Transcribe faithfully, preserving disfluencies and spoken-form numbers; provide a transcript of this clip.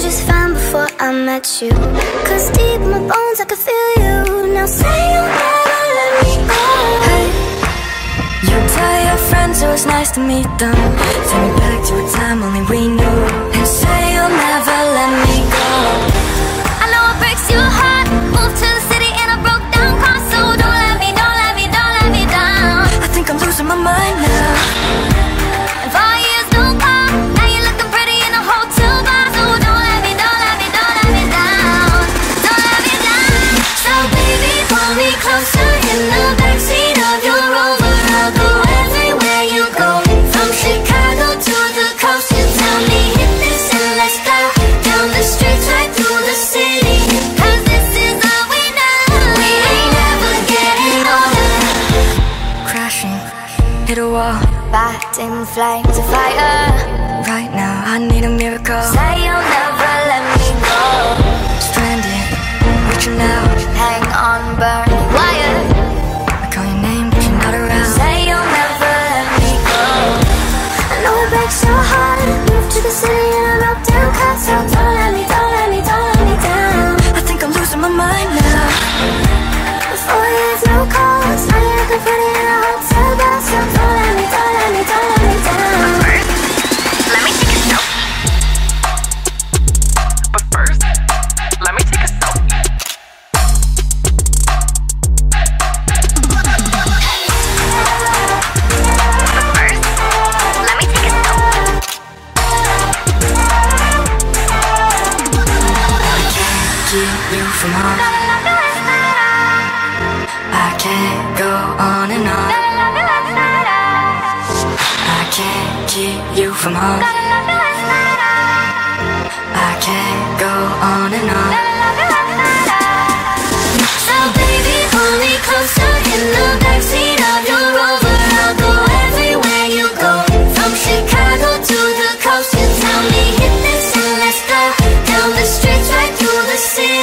just fine before I met you. Cause deep in my bones I could feel you. Now say you'll never let me go. Hey, you tell your friends it was nice to meet them. Take me back to a time only we knew. And say you'll never let me go. I know it breaks your heart. Moved to the city in a broke down car. So don't let me, don't let me, don't let me down. I think I'm losing my mind now. And four years no call. Now you're looking pretty in a hotel bar. So don't let me, don't let me, don't let me down. Don't let me down. So baby, pull me closer in the backseat of your Rover. I'll go everywhere you go. From Chicago to the coast. You tell me hit this and let's go. Down the streets right through the city. Cause this is all we know. We ain't never getting older. Crashing, hit a wall. Backed in flames of fire. Right now I need a miracle. Say you'll never let me go. Stranded, reaching out. Hang on burning wire. I call your name but you're not around. Say you'll never let me go. I know it breaks your heart. Moved to the city in a broke down car. So don't let me, don't let me, don't let me down. I think I'm losing my mind now. Four years no calls. Now you're looking pretty in a hotel bar. So don't let me, don't let me, don't let me down. Let me take a selfie. But first, let me take a selfie. But first, let me take a selfie. Keep you from home. I can't go on and on. I can't keep you from home. I can't go on and on. So baby, pull me closer in the backseat of your Rover. I'll go everywhere you go. From Chicago to the coast. You tell me hit this and let's go. Down the streets right through the city.